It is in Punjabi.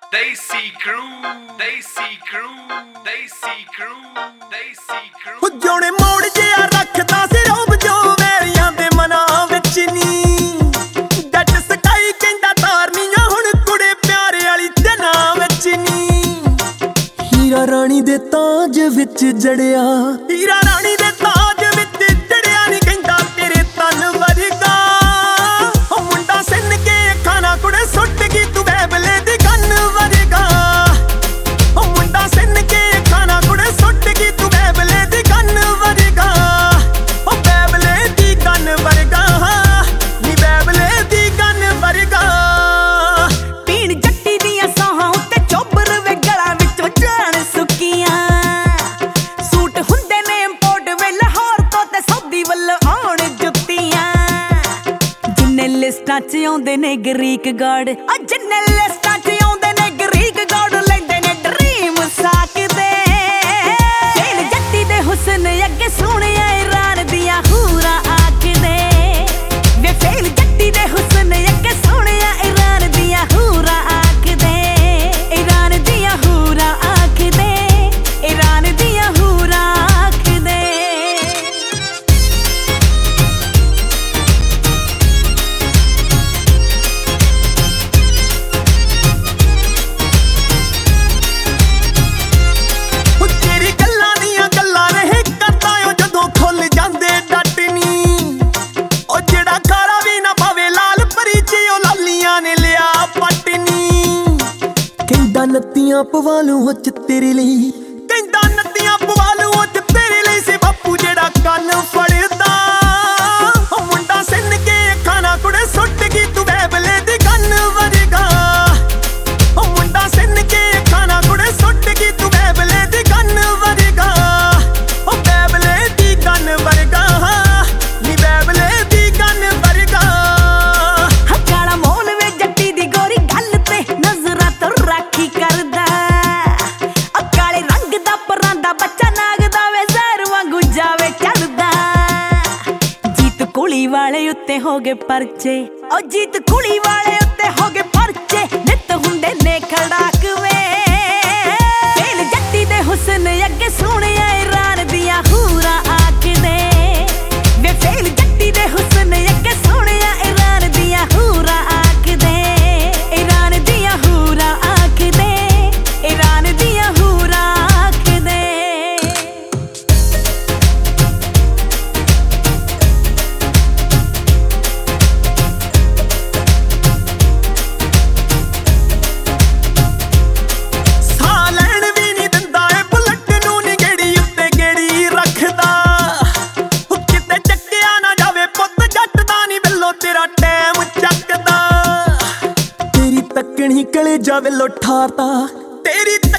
Desi crew, Desi crew, Desi crew, Desi crew। ਜੋਣੇ ਮੋੜ ਜਿਹਾ ਰੱਖਦਾ ਸੀ ਰੋਬ ਜੋ ਵੈਰੀਆਂ ਦੇ ਮਨਾਂ ਵਿੱਚ ਨੀ ਜੱਟ ਸਕਾਈ ਕਹਿੰਦਾ ਤਾਰਨੀਆਂ ਹੁਣ ਕੁੜੇ ਪਿਆਰੇ ਵਾਲੀ ਜਨਾਂ ਵਿੱਚ ਨੀ ਹੀਰਾ ਰਾਣੀ ਦੇ ਤਾਜ ਵਿੱਚ ਜੜਿਆ ਹੀਰਾ ਰਾਣੀ ਦੇ ਤਾਜ ਵਿੱਚ ਜੜਿਆ ਨੀ ਕਹਿੰਦਾ ਤੇਰੇ ਤਨ ਵਰਗਾ ਉਹ ਮੁੰਡਾ ਸਿੰਨ ਕੇ ਖਾਣਾ ਕੁੜੇ ਸੁੱਟ ਗਈ ਤੂੰ ਬੈਬਲੇ ਦੀ ਗੰਨ ਵਰਗਾ ਉਹ ਮੁੰਡਾ ਸਿੰਨ ਕੇ ਖਾਣਾ ਕੁੜੇ ਸੁੱਟ ਗਈ ਤੂੰ ਬੈਬਲੇ ਦੀ ਗੰਨ ਵਰਗਾ ਉਹ ਬੈਬਲੇ ਦੀ ਗੰਨ ਵਰਗਾ ਨੀ ਬੈਬਲੇ ਦੀ ਗੰਨ ਵਰਗਾ ਪੀਣ ਜੱਟੀ ਦੀਆਂ ਸਾਹਾਂ ਉੱਤੇ ਚੋਬਰ ਵੇ ਗਲਾਂ ਵਿੱਚੋਂ ਜਾਣ ਸੁੱਕੀਆਂ ਸੂਟ ਹੁੰਦੇ ਨੇ ਇੰਪੋਰਟ ਵੇ ਲਾਹੌਰ ਤੋਂ ਤੇ ਸੌਦੀ ਵੱਲ ਆਉਣ ਜੁੱਤੀਆਂ ਜਿੰਨੇ ਲਿਸਟਾਂ 'ਚ ਆਉਂਦੇ ਨੇ ਗਰੀਕ ਗਾਰਡ ਜਿੰਨੇ ਲਿਸਟਾਂ 'ਚ ਆਉਂਦੇ ਨੇ ਗਰੀਕ ਗਾਰਡ ਲੈਂਦੇ ਨੇ ਡਰੀਮ ਸਾਕਦੇ ਫੇਲ ਜੱਟੀ ਦੇ ਹੁਸਨ ਅੱਗੇ ਸੋਹਣਿਆ ਇਰਾਨ ਦੀਆਂ ਹੂਰਾਂ ਆਖਦੇ ਵੇ ਫੇਲ ਜੱਟੀ ਦੇ ਹੁਸਨ ਅੱਗੇ ਸੋਹਣਿਆ ਇਰਾਨ ਦੀਆਂ ਹੂਰਾਂ ਆਖਦੇ ਇਰਾਨ ਦੀਆਂ ਹੂਰਾਂ ਆਖਦੇ ਇਰਾਨ ਦੀਆਂ ਹੂਰਾਂ ਆਖਦੇ ਤੇਰੀ ਗੱਲਾਂ ਦੀਆਂ ਗੱਲਾਂ ਰਹੇ ਕਰਦਾ ਓ ਜਦੋਂ ਖੁੱਲ ਜਾਂਦੇ ਡੱਟ ਨੀ ਉਹ ਜਿਹੜਾ ਖਾਰਾ ਵੀ ਨਾ ਪਾਵੇ ਲਾਲ ਪਰੀ ਚ ਉਹ ਲਾਲੀਆਂ ਨੇ ਲਿਆ ਪੱਟ ਨੀ ਕਹਿੰਦਾ ਨੱਤੀਆਂ ਪਵਾ ਲੂੰ ਉਹ ਚ ਤੇਰੇ ਲਈ ਕਹਿੰਦਾ ਨੱਤੀਆਂ ਪਵਾ ਲੂੰ ਉਹ ਚ ਤੇਰੇ ਲਈ ਸੀ ਬਾਪੂ ਜਿਹੜਾ ਕੰਨ ਫੜਦਾ ਉਹ ਮੁੰਡਾ ਸਿੰਨ ਕੇ ਖਾਣਾ ਕੁੜੇ ਸੁੱਟ ਗਈ ਤੂੰ ਬੈਬਲੇ ਦੀ ਗੰਨ ਵਰਗਾ ਉਹ ਮੁੰਡਾ ਸਿੰਨ ਕੇ ਖਾਣਾ ਕੁੜੇ ਸੁੱਟ ਗਈ ਤੂੰ ਬੈਬਲੇ ਦੀ ਗੰਨ ਵਰਗਾ ਉਹ ਬੈਬਲੇ ਦੀ ਗੰਨ ਵਰਗਾ ਨੀ ਬੈਬਲੇ ਦੀ ਗੰਨ ਵਰਗਾ ਕਾਲਾ ਮੋਲ ਵੇ ਜੱਟੀ ਦੀ ਗੋਰੀ ਗੱਲ ਤੇ ਨਜ਼ਰਾਂ ਤੋਂ ਰਾਖੀ ਕਰਦਾ ਕਾਲੇ ਰੰਗ ਦਾ ਪਰਾਂਦਾ ਬੱਚਾ ਨਾਗਦਾ ਵੇ ਜ਼ਹਿਰ ਵਾਂਗੂ ਜਾਵੇ ਚੜਦਾ ਜੀਤ ਕੁਲੀ ਵਾਲੇ ਉੱਤੇ ਹੋ ਗਏ ਪਰਚੇ ਉਹ ਜੀਤ ਕੁਲੀ ਵਾਲੇ ਉੱਤੇ ਹੋ ਗਏ ਪਰਚੇ ਨਿੱਤ ਹੁੰਦੇ ਨੇ ਖੜਾਕ ਵੇ ਫੇਲ ਜੱਟੀ ਦੇ ਹੁਸਨ ਅੱਗੇ ਸੋਹਣਿਆ ਇਰਾਨ ਦੀਆਂ ਹੂਰਾਂ ਆਖਦੇ ਵੇ ਫੇਲ ਜੱਟੀ ਦੇ ਹੁਸਨ ਅੱਗੇ ਸੋਹਣਿਆ ਇਰਾਨ ਦੀਆਂ ਹੂਰਾਂ ਆਖਦੇ ਇਰਾਨ ਦੀਆਂ ਹੂਰਾਂ ਆਖਦੇ ਇਰਾਨ ਦੀਆਂ ਹੂਰਾਂ ਆਖਦੇ ਸਾਹ ਲੈਣ ਵੀ ਨਹੀਂ ਦਿੰਦਾ ਏ ਬੁਲਟ ਨੂੰ ਨੀ ਗੇੜੀ ਉੱਤੇ ਗੇੜੀ ਰੱਖਦਾ ਉਹ ਕਿਤੇ ਚੱਕਿਆ ਨਾ ਜਾਵੇ ਪੁੱਤ ਜੱਟ ਦਾ ਨੀ ਬਿੱਲੋ ਤੇਰਾ ਟਾਈਮ ਚੱਕਦਾ ਤੇਰੀ ਤੱਕਣੀ ਕਲੇ ਜਾਵੇ ਲੋ ਠਾਰਦਾ ਤੇਰੀ